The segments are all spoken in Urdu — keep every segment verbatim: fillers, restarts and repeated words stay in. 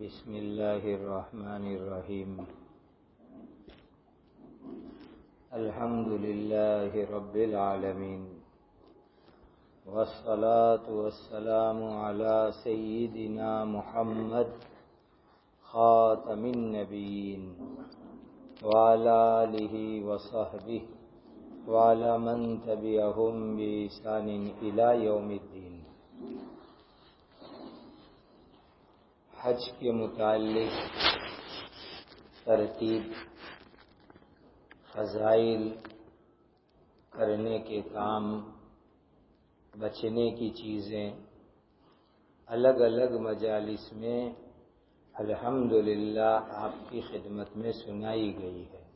بسم اللہ الرحمن الرحیم الحمد للہ رب العالمین والصلاة والسلام علی سیدنا محمد خاتم النبیین وعلی آلہ وصحبہ وعلی من تبعہم بإحسان الی یوم الدین۔ حج کے متعلق ترتیب، فضائل، کرنے کے کام، بچنے کی چیزیں الگ الگ مجالس میں الحمدللہ آپ کی خدمت میں سنائی گئی ہے۔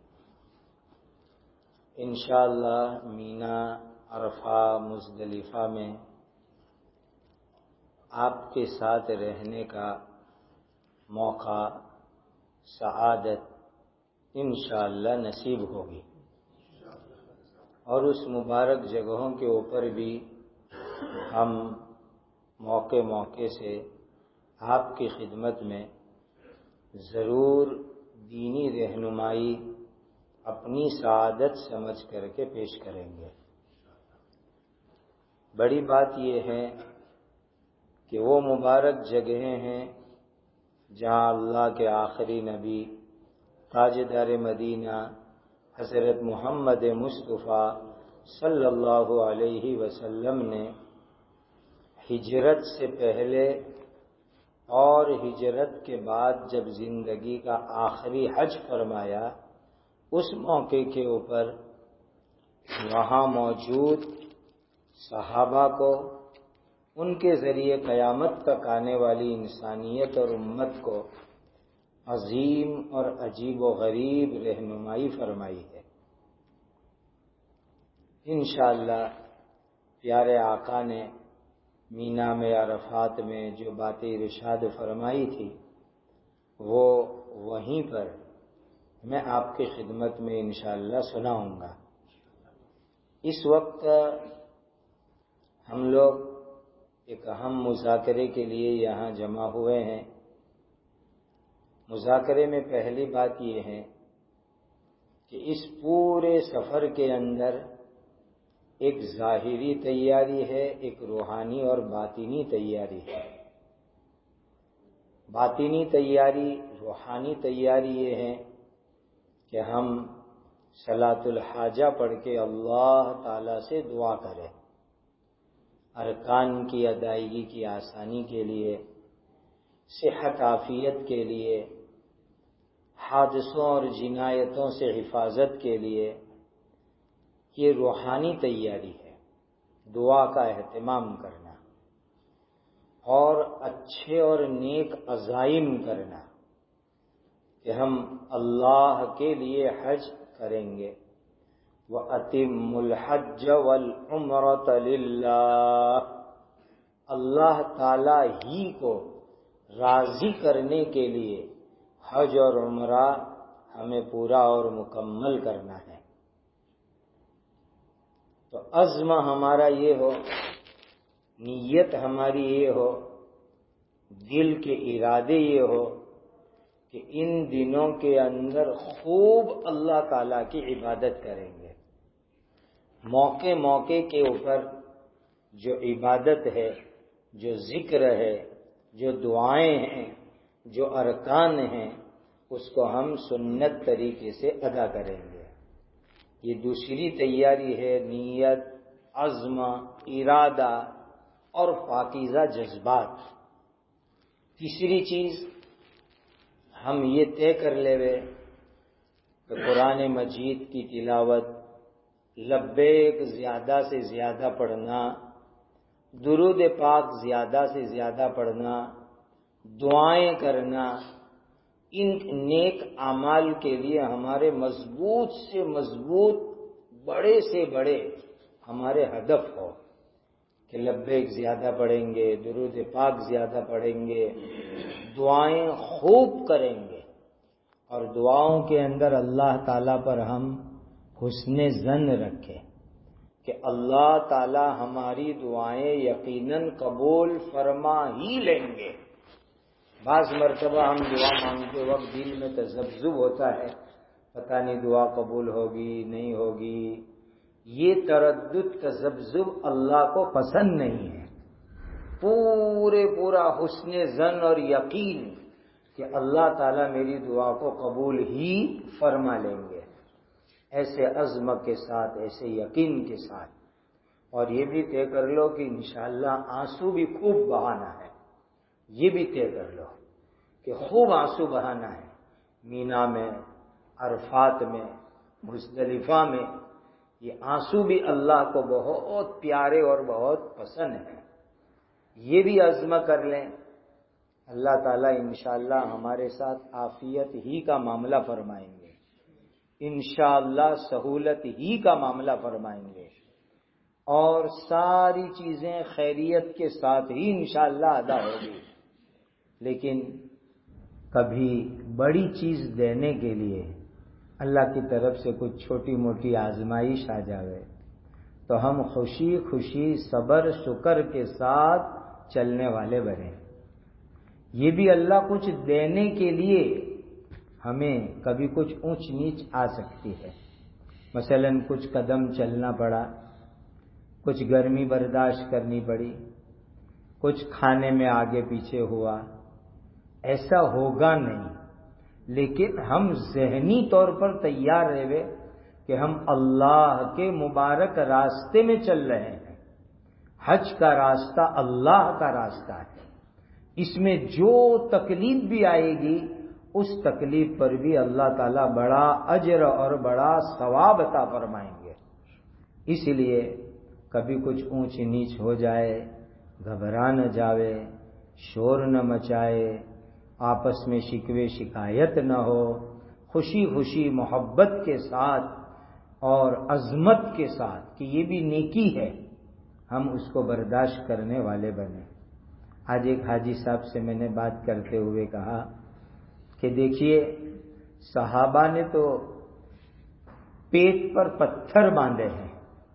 انشاءاللہ مینا، عرفہ، مزدلفہ میں آپ کے ساتھ رہنے کا موقع، سعادت انشاءاللہ نصیب ہوگی، اور اس مبارک جگہوں کے اوپر بھی ہم موقع موقع سے آپ کی خدمت میں ضرور دینی رہنمائی اپنی سعادت سمجھ کر کے پیش کریں گے۔ بڑی بات یہ ہے کہ وہ مبارک جگہیں ہیں جہاں اللہ کے آخری نبی تاجدار مدینہ حضرت محمد مصطفیٰ صلی اللہ علیہ وسلم نے ہجرت سے پہلے اور ہجرت کے بعد جب زندگی کا آخری حج فرمایا، اس موقع کے اوپر وہاں موجود صحابہ کو، ان کے ذریعے قیامت تک آنے والی انسانیت اور امت کو عظیم اور عجیب و غریب رہنمائی فرمائی ہے۔ انشاءاللہ پیارے آقا نے مینا میں، عرفات میں جو باتیں ارشاد فرمائی تھی، وہ وہیں پر میں آپ کی خدمت میں انشاءاللہ سناؤں گا۔ اس وقت ہم لوگ ایک اہم مذاکرے کے لیے یہاں جمع ہوئے ہیں۔ مذاکرے میں پہلی بات یہ ہے کہ اس پورے سفر کے اندر ایک ظاہری تیاری ہے، ایک روحانی اور باطنی تیاری ہے۔ باطنی تیاری، روحانی تیاری یہ ہے کہ ہم صلاۃ الحاجہ پڑھ کے اللہ تعالی سے دعا کریں، ارکان کی ادائیگی کی آسانی کے لیے، صحت عافیت کے لیے، حادثوں اور جنایتوں سے حفاظت کے لیے۔ یہ روحانی تیاری ہے، دعا کا اہتمام کرنا اور اچھے اور نیک عزائم کرنا کہ ہم اللہ کے لیے حج کریں گے۔ وَأَتِمُّ الْحَجَّ وَالْعُمْرَةَ لِلَّهِ، اللہ تعالی ہی کو راضی کرنے کے لیے حج اور عمرہ ہمیں پورا اور مکمل کرنا ہے۔ تو عزم ہمارا یہ ہو، نیت ہماری یہ ہو، دل کے ارادے یہ ہو کہ ان دنوں کے اندر خوب اللہ تعالیٰ کی عبادت کریں گے۔ موقع موقع کے اوپر جو عبادت ہے، جو ذکر ہے، جو دعائیں ہیں، جو ارکان ہیں، اس کو ہم سنت طریقے سے ادا کریں گے۔ یہ دوسری تیاری ہے، نیت، عزم، ارادہ اور پاکیزہ جذبات۔ تیسری چیز ہم یہ طے کر لے وے کہ قرآن مجید کی تلاوت، لبیک زیادہ سے زیادہ پڑھنا، درود پاک زیادہ سے زیادہ پڑھنا، دعائیں کرنا، ان نیک اعمال کے لیے ہمارے مضبوط سے مضبوط، بڑے سے بڑے ہمارے ہدف ہو کہ لبیک زیادہ پڑھیں گے، درود پاک زیادہ پڑھیں گے، دعائیں خوب کریں گے، اور دعاؤں کے اندر اللہ تعالیٰ پر ہم حسن ظن رکھیں کہ اللہ تعالی ہماری دعائیں یقیناً قبول فرما ہی لیں گے۔ بعض مرتبہ ہم دعا مانگتے وقت دل میں تذبذب ہوتا ہے، پتہ نہیں دعا قبول ہوگی نہیں ہوگی. یہ تردد تذبذب اللہ کو پسند نہیں ہے. پورے پورا حسن ظن اور یقین کہ اللہ تعالیٰ میری دعا کو قبول ہی فرما لیں گے، ایسے عزم کے ساتھ، ایسے یقین کے ساتھ. اور یہ بھی طے کر لو کہ انشاءاللہ آنسو بھی خوب بہانا ہے. یہ بھی طے کر لو کہ خوب آنسو بہانا ہے. مینا میں، عرفات میں، مزدلفہ میں یہ آنسو بھی اللہ کو بہت پیارے اور بہت پسند ہیں. یہ بھی عزم کر لیں. اللہ تعالیٰ انشاءاللہ ہمارے ساتھ عافیت ہی کا معاملہ فرمائیں گے، انشاءاللہ سہولت ہی کا معاملہ فرمائیں گے، اور ساری چیزیں خیریت کے ساتھ ہی انشاءاللہ ادا ہوگی. لیکن کبھی بڑی چیز دینے کے لیے اللہ کی طرف سے کچھ چھوٹی موٹی آزمائش آ جاوے تو ہم خوشی خوشی صبر شکر کے ساتھ چلنے والے بنے. یہ بھی اللہ کچھ دینے کے لیے ہمیں کبھی کچھ اونچ نیچ آ سکتی ہے. مثلا کچھ قدم چلنا پڑا، کچھ گرمی برداشت کرنی پڑی، کچھ کھانے میں آگے پیچھے ہوا. ایسا ہوگا نہیں، لیکن ہم ذہنی طور پر تیار رہے کہ ہم اللہ کے مبارک راستے میں چل رہے ہیں. حج کا راستہ اللہ کا راستہ ہے. اس میں جو تکلیف بھی آئے گی اس تکلیف پر بھی اللہ تعالیٰ بڑا اجر اور بڑا ثواب عطا فرمائیں گے. اس لیے کبھی کچھ اونچ نیچ ہو جائے گھبرا نہ جاوے، شور نہ مچائے، آپس میں شکوے شکایت نہ ہو، خوشی خوشی محبت کے ساتھ اور عظمت کے ساتھ کہ یہ بھی نیکی ہے، ہم اس کو برداشت کرنے والے بنے. آج ایک حاجی صاحب سے میں نے بات کرتے ہوئے کہا کہ دیکھیے صحابہ نے تو پیٹ پر پتھر باندھے ہیں،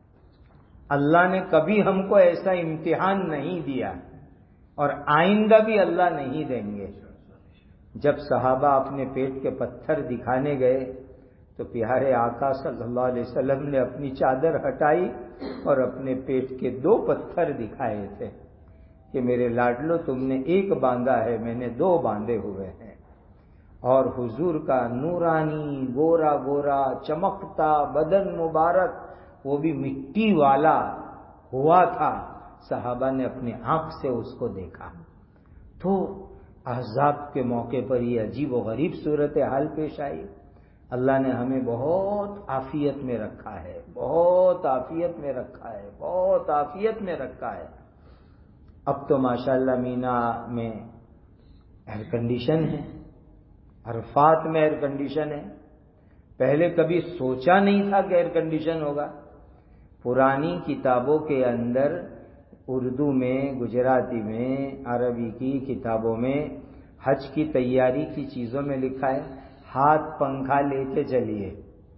اللہ نے کبھی ہم کو ایسا امتحان نہیں دیا اور آئندہ بھی اللہ نہیں دیں گے. جب صحابہ اپنے پیٹ کے پتھر دکھانے گئے تو پیارے آقا صلی اللہ علیہ وسلم نے اپنی چادر ہٹائی اور اپنے پیٹ کے دو پتھر دکھائے تھے کہ میرے لاڈلو تم نے ایک باندھا ہے، میں نے دو باندھے ہوئے ہیں. اور حضور کا نورانی گورا گورا چمکتا بدن مبارک وہ بھی مٹی والا ہوا تھا. صحابہ نے اپنے آنکھ سے اس کو دیکھا. تو احزاب کے موقع پر یہ عجیب و غریب صورتحال پیش آئی. اللہ نے ہمیں بہت عافیت میں رکھا ہے، بہت عافیت میں رکھا ہے، بہت عافیت میں رکھا ہے. اب تو ماشاءاللہ مینا میں ایئر کنڈیشن ہے، عرفات میں ایئر کنڈیشن ہے. پہلے کبھی سوچا نہیں تھا کہ ایئر کنڈیشن ہوگا. پرانی کتابوں کے اندر اردو میں، گجراتی میں، عربی کی کتابوں میں حج کی تیاری کی چیزوں میں لکھا ہے ہاتھ پنکھا لے کے چلیے.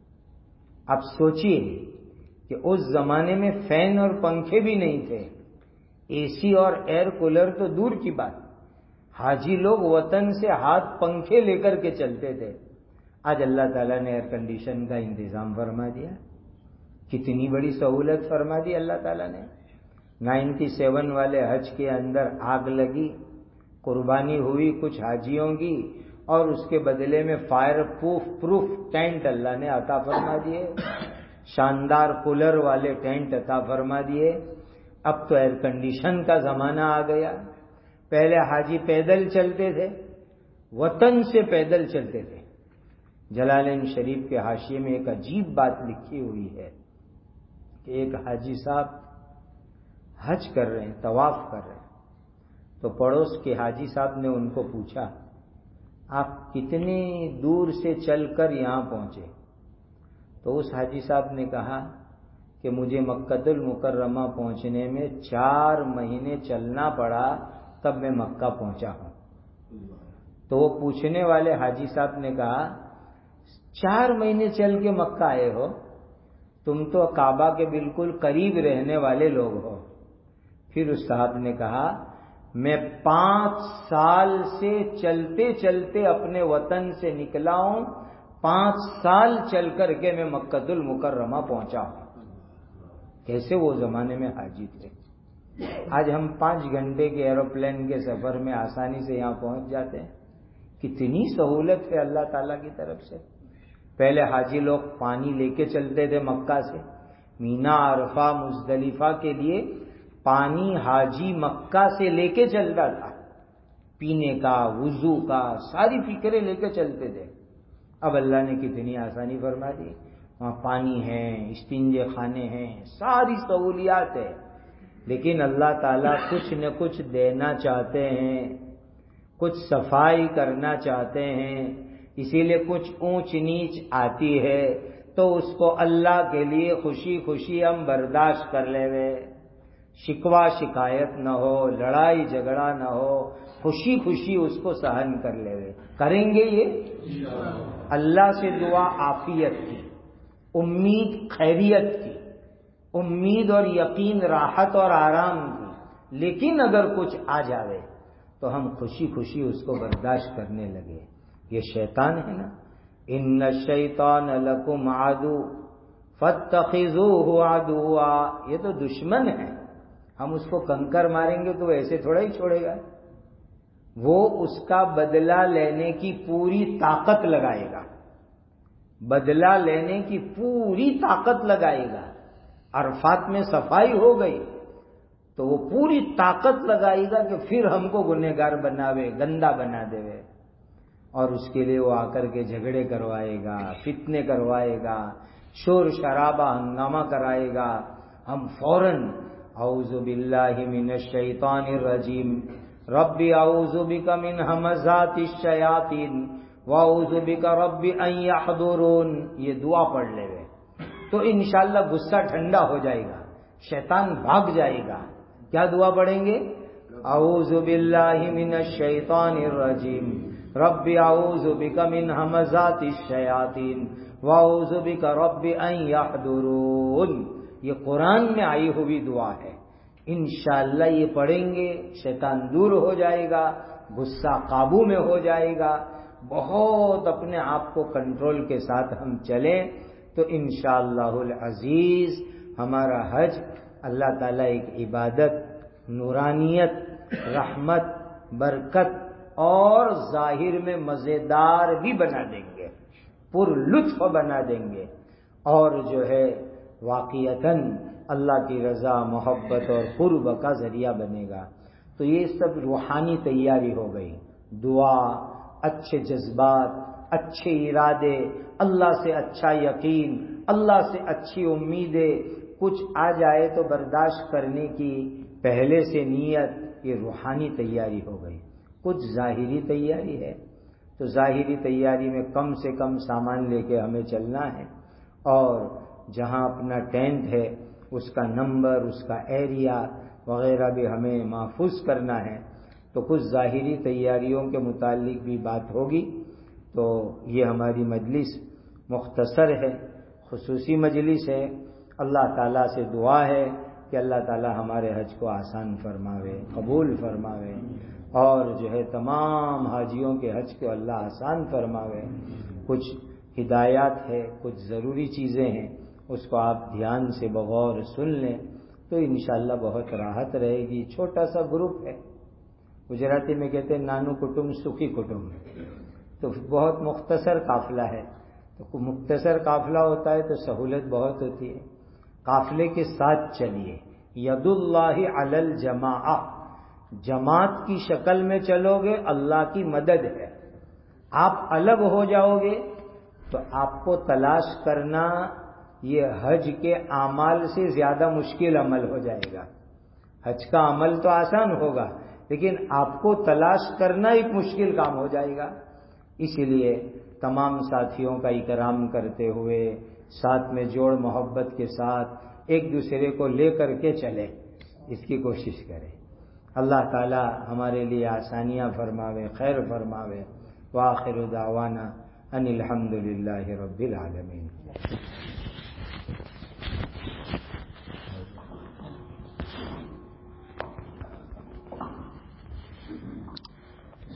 اب سوچئے کہ اس زمانے میں فین اور پنکھے بھی نہیں تھے، اے سی اور ایئر کولر تو دور کی بات. حاجی لوگ وطن سے ہاتھ پنکھے لے کر کے چلتے تھے. آج اللہ تعالیٰ نے ایئر کنڈیشن کا انتظام فرما دیا. کتنی بڑی سہولت فرما دی اللہ تعالیٰ نے. نائنٹی سیون والے حج کے اندر آگ لگی، قربانی ہوئی کچھ حاجیوں کی، اور اس کے بدلے میں فائر پروف پروف ٹینٹ اللہ نے عطا فرما دیے، شاندار کولر والے ٹینٹ عطا فرما دیے. اب تو ایئر کنڈیشن کا زمانہ آ گیا. پہلے حاجی پیدل چلتے تھے، وطن سے پیدل چلتے تھے. جلالین شریف کے حاشیے میں ایک عجیب بات لکھی ہوئی ہے کہ ایک حاجی صاحب حج کر رہے ہیں، طواف کر رہے ہیں، تو پڑوس کے حاجی صاحب نے ان کو پوچھا آپ کتنی دور سے چل کر یہاں پہنچے؟ تو اس حاجی صاحب نے کہا کہ مجھے مکہ المکرمہ پہنچنے میں چار مہینے چلنا پڑا، تب میں مکہ پہنچا ہوں. تو وہ پوچھنے والے حاجی صاحب نے کہا چار مہینے چل کے مکہ آئے ہو، تم تو کعبہ کے بالکل قریب رہنے والے لوگ ہو. پھر اس صاحب نے کہا میں پانچ سال سے چلتے چلتے اپنے وطن سے نکلا ہوں، پانچ سال چل کر کے میں مکۃ المکرمہ پہنچا ہوں۔ کیسے وہ زمانے میں حاجی تھے۔ آج ہم پانچ گھنٹے کے ایروپلین کے سفر میں آسانی سے یہاں پہنچ جاتے ہیں۔ کتنی سہولت ہے اللہ تعالیٰ کی طرف سے۔ پہلے حاجی لوگ پانی لے کے چلتے تھے مکہ سے، مینا، عرفہ، مزدلفہ کے لیے پانی حاجی مکہ سے لے کے چلتا تھا، پینے کا، وضو کا، ساری فکریں لے کے چلتے تھے۔ اب اللہ نے کتنی آسانی فرما دی، وہاں پانی ہے، استنجے خانے ہیں، ساری سہولیات ہے۔ لیکن اللہ تعالیٰ کچھ نہ کچھ دینا چاہتے ہیں، کچھ صفائی کرنا چاہتے ہیں، اسی لیے کچھ اونچ نیچ آتی ہے تو اس کو اللہ کے لیے خوشی خوشی ہم برداشت کر لے وے، شکوہ شکایت نہ ہو، لڑائی جھگڑا نہ ہو، خوشی خوشی اس کو سہن کر لے وے۔ کریں گے یہ؟ اللہ سے دعا عافیت کی، امید خیریت کی، امید اور یقین راحت اور آرام کی۔ لیکن اگر کچھ آ جاوے تو ہم خوشی خوشی اس کو برداشت کرنے لگے۔ یہ شیطان ہے نا، ان الشیطان لکم عدو فاتخذوہ عدوا، یہ تو دشمن ہے۔ ہم اس کو کنکر ماریں گے تو وہ ایسے تھوڑا ہی چھوڑے گا، وہ اس کا بدلہ لینے کی پوری طاقت لگائے گا، بدلہ لینے کی پوری طاقت لگائے گا۔ عرفات میں صفائی ہو گئی تو وہ پوری طاقت لگائے گا کہ پھر ہم کو گنہگار بناوے، گندا بنا دے، اور اس کے لیے وہ آ کر کے جھگڑے کروائے گا، فتنے کروائے گا، شور شرابہ ہنگامہ کرائے گا۔ ہم فوراً اعوذ باللہ من الشیطان الرجیم رب اعوذ بک من ہمزات الشیاطین واعوذ بک رب ان یحضرون، یہ دعا پڑھ لے گئے تو انشاءاللہ غصہ ٹھنڈا ہو جائے گا، شیطان بھاگ جائے گا۔ کیا دعا پڑھیں گے؟ اعوذ باللہ من الشیطان الرجیم رب اعوذ بک من ہمزات الشیاطین واعوذ بک رب ان یحضرون۔ یہ قرآن میں آئی ہوئی دعا ہے، انشاءاللہ یہ پڑھیں گے، شیطان دور ہو جائے گا، غصہ قابو میں ہو جائے گا۔ بہت اپنے آپ کو کنٹرول کے ساتھ ہم چلیں تو انشاءاللہ العزیز ہمارا حج اللہ تعالیٰ ایک عبادت، نورانیت، رحمت، برکت اور ظاہر میں مزیدار بھی بنا دیں گے، پر لطف بنا دیں گے، اور جو ہے واقعتاً اللہ کی رضا، محبت اور قرب کا ذریعہ بنے گا۔ تو یہ سب روحانی تیاری ہو گئی، دعا، اچھے جذبات، اچھے ارادے، اللہ سے اچھا یقین، اللہ سے اچھی امیدیں، کچھ آ جائے تو برداشت کرنے کی پہلے سے نیت، یہ روحانی تیاری ہو گئی۔ کچھ ظاہری تیاری ہے تو ظاہری تیاری میں کم سے کم سامان لے کے ہمیں چلنا ہے، اور جہاں اپنا ٹینٹ ہے اس کا نمبر، اس کا ایریا وغیرہ بھی ہمیں محفوظ کرنا ہے۔ تو کچھ ظاہری تیاریوں کے متعلق بھی بات ہوگی۔ تو یہ ہماری مجلس مختصر ہے، خصوصی مجلس ہے۔ اللہ تعالیٰ سے دعا ہے کہ اللہ تعالیٰ ہمارے حج کو آسان فرماوے، قبول فرماوے، اور جو ہے تمام حاجیوں کے حج کو اللہ آسان فرماوے۔ کچھ ہدایات ہے، کچھ ضروری چیزیں ہیں، اس کو آپ دھیان سے بغور سن لیں تو انشاءاللہ بہت راحت رہے گی۔ چھوٹا سا گروپ ہے، گجراتی میں کہتے ہیں نانو کٹم سکھی کٹم، تو بہت مختصر قافلہ ہے۔ تو مختصر قافلہ ہوتا ہے تو سہولت بہت ہوتی ہے۔ قافلے کے ساتھ چلیے، ید اللہ علی الجماعہ، جماعت کی شکل میں چلو گے اللہ کی مدد ہے۔ آپ الگ ہو جاؤ گے تو آپ کو تلاش کرنا یہ حج کے اعمال سے زیادہ مشکل عمل ہو جائے گا۔ حج کا عمل تو آسان ہوگا لیکن آپ کو تلاش کرنا ایک مشکل کام ہو جائے گا۔ اسی لیے تمام ساتھیوں کا اکرام کرتے ہوئے، ساتھ میں جوڑ محبت کے ساتھ ایک دوسرے کو لے کر کے چلے، اس کی کوشش کریں۔ اللہ تعالی ہمارے لیے آسانیاں فرماوے، خیر فرماوے۔ وآخر دعوانا ان الحمد للہ رب العالمین۔